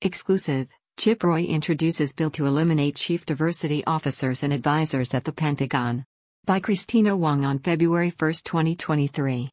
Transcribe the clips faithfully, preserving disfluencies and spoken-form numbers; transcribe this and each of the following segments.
Exclusive, Chip Roy introduces bill to eliminate chief diversity officers and advisors at the Pentagon. By Christina Wong on February first, twenty twenty-three.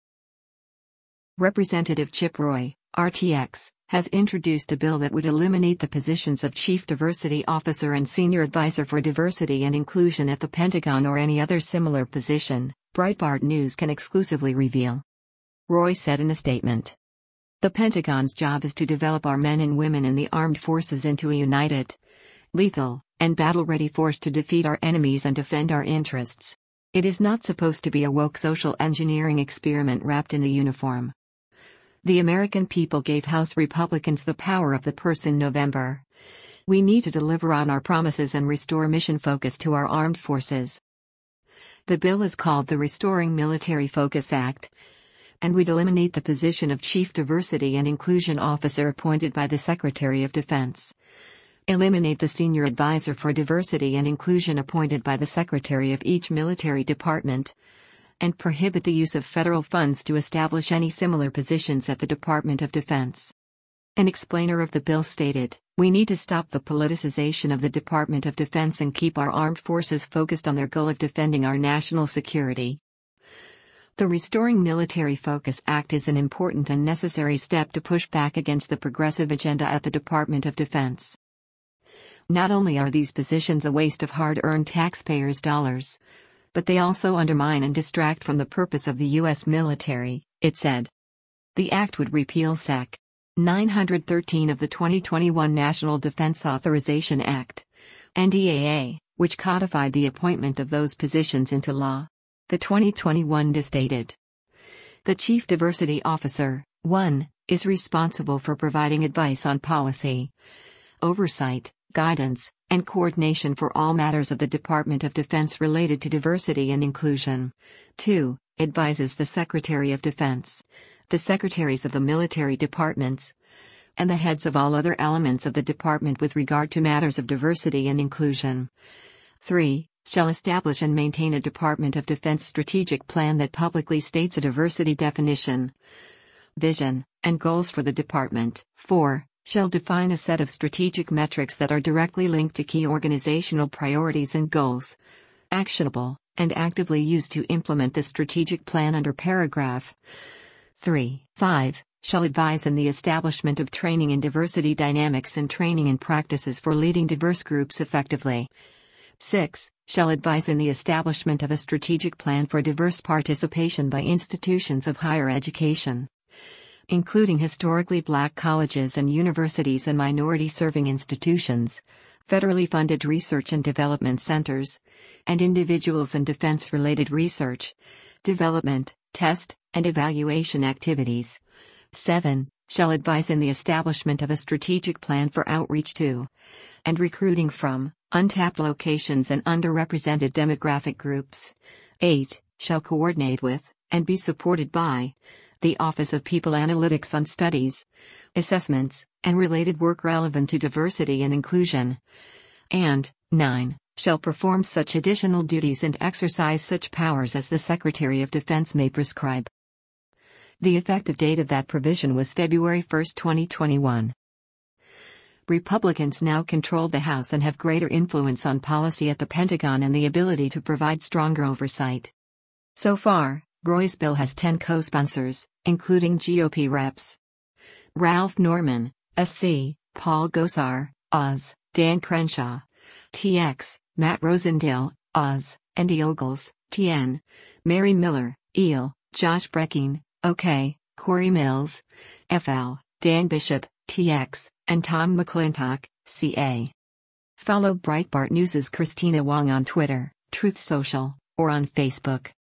Representative Chip Roy, R T X, has introduced a bill that would eliminate the positions of Chief Diversity Officer and Senior Advisor for Diversity and Inclusion at the Pentagon or any other similar position, Breitbart News can exclusively reveal. Roy said in a statement. The Pentagon's job is to develop our men and women in the armed forces into a united, lethal, and battle-ready force to defeat our enemies and defend our interests. It is not supposed to be a woke social engineering experiment wrapped in a uniform. The American people gave House Republicans the power of the purse in November. We need to deliver on our promises and restore mission focus to our armed forces. The bill is called the Restoring Military Focus Act, and would eliminate the position of Chief Diversity and Inclusion Officer appointed by the Secretary of Defense. Eliminate the Senior Advisor for Diversity and Inclusion appointed by the Secretary of each military department, and prohibit the use of federal funds to establish any similar positions at the Department of Defense. An explainer of the bill stated, "We need to stop the politicization of the Department of Defense and keep our armed forces focused on their goal of defending our national security." The Restoring Military Focus Act is an important and necessary step to push back against the progressive agenda at the Department of Defense. Not only are these positions a waste of hard-earned taxpayers' dollars, but they also undermine and distract from the purpose of the U S military, it said. The act would repeal Sec. nine thirteen of the twenty twenty-one National Defense Authorization Act, N D A A, which codified the appointment of those positions into law. The twenty twenty-one D stated. The Chief Diversity Officer, one, is responsible for providing advice on policy, oversight, guidance, and coordination for all matters of the Department of Defense related to diversity and inclusion. two. Advises the Secretary of Defense, the Secretaries of the military departments, and the heads of all other elements of the department with regard to matters of diversity and inclusion. three. Shall establish and maintain a Department of Defense strategic plan that publicly states a diversity definition, vision, and goals for the department. four. Shall define a set of strategic metrics that are directly linked to key organizational priorities and goals, actionable, and actively used to implement the strategic plan under paragraph three. five. Shall advise in the establishment of training in diversity dynamics and training and practices for leading diverse groups effectively. six. Shall advise in the establishment of a strategic plan for diverse participation by institutions of higher education, including historically black colleges and universities and minority-serving institutions, federally funded research and development centers, and individuals in defense-related research, development, test, and evaluation activities. seven. Shall advise in the establishment of a strategic plan for outreach to, and recruiting from, untapped locations and underrepresented demographic groups. eight. Shall coordinate with, and be supported by, the Office of People Analytics on studies, assessments, and related work relevant to diversity and inclusion. And, nine. Shall perform such additional duties and exercise such powers as the Secretary of Defense may prescribe. The effective date of that provision was February first, twenty twenty-one. Republicans now control the House and have greater influence on policy at the Pentagon and the ability to provide stronger oversight. So far, Roy's bill has ten co-sponsors, including G O P reps Ralph Norman, S C, Paul Gosar, Oz, Dan Crenshaw, T X, Matt Rosendale, Oz, Andy Ogles, T N, Mary Miller, E L, Josh Brecking, OK, Corey Mills, F L, Dan Bishop, T X, and Tom McClintock, C A. Follow Breitbart News' Christina Wong on Twitter, Truth Social, or on Facebook.